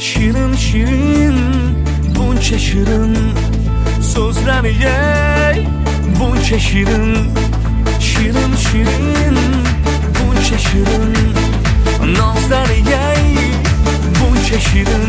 Shirin shirin buncha shirin so'zlari ey buncha shirin shirin shirin buncha shirin nozlari ey buncha shirin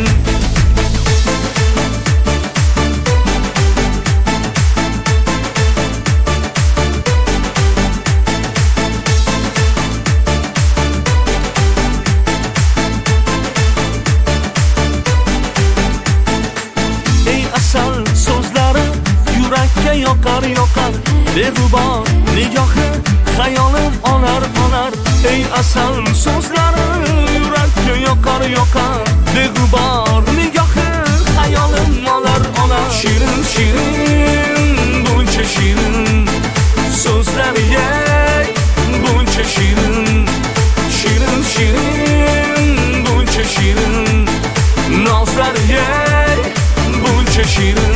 so'zlari yurakka yoqar yoqar beg'ubor nigohi xayolim olar olar ey asal so'zlari yurakka yoqar yoqar beg'ubor nigohi xayolim olar olar shirin shirin buncha shirin so'zlari ey buncha shirin shirin shirin buncha shirin nozlari ey buncha shirin